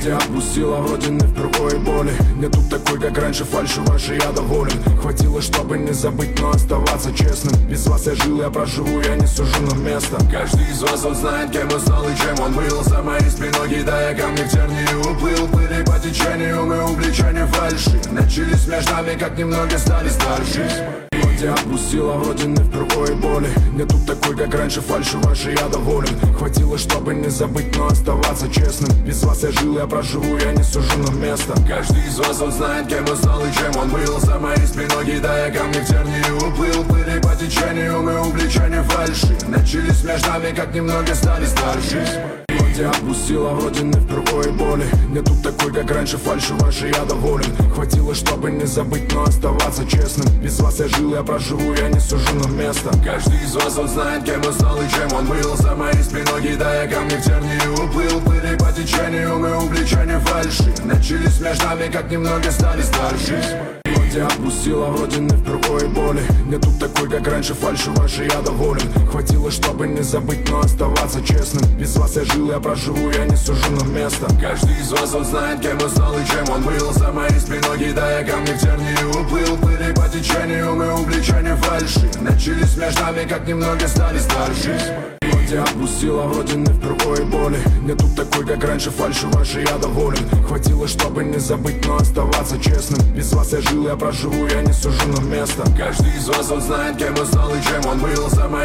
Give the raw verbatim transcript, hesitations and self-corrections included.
Вроде отпустила, вроде не впервые боли. Не тут такой, как раньше, фальши ваши, я доволен. Хватило, чтобы не забыть, но оставаться честным. Без вас я жил, я проживу, я не сужу на место. Каждый из вас, он знает, кем он стал и чем он был. За моей спиной, кидая камни в тернии, уплыл. Плыли по течению, мы увлечения фальши. Начались между нами, как немного стали старше. Вроде отпустила, вроде не впервые боли. Не тут такой, как раньше, фальши ваши, я доволен. Хватило, чтобы не забыть, но оставаться честным. Без вас я жил, я проживу, я не сужу на место. Каждый из вас, он знает, кем он стал и чем он был. За моей спиной, кидая камни в тернии, уплыл. Плыли по течению, мы увлечения фальши. Начались между нами, как немного стали старше. Вроде отпустила, вроде не впервые боли. Не тут такой, как раньше, фальши ваши, я доволен. Хватило, чтобы не забыть, но оставаться честным. Без вас я жил, я проживу, я не сужу на место. Каждый из вас, он знает, кем он стал и чем он был. За моей спиной, кидая камни в тернии, уплыл. Плыли по течению, мы увлечения фальши. Начались между нами, как немного стали старше. Вроде отпустила, вроде не впервые боли. Не тут такой, как раньше, фальши ваши, я доволен. Хватило, чтобы не забыть, но оставаться честным. Без вас я жил, я проживу, я не сужу на место. Каждый из вас, он знает, кем он стал и чем он был. За моей спиной, кидая камни в тернии, уплыл. Плыли по течению, мы увлечения фальши. Начались между нами, как немного стали старше. Вроде отпустила, вроде не впервые боли. Не тут такой, как раньше, фальши ваши, я доволен. Хватило, чтобы не забыть, но оставаться честным. Без вас я жил, я проживу, я не сужу на место. Каждый из вас, он знает, кем он стал и чем он был. За моей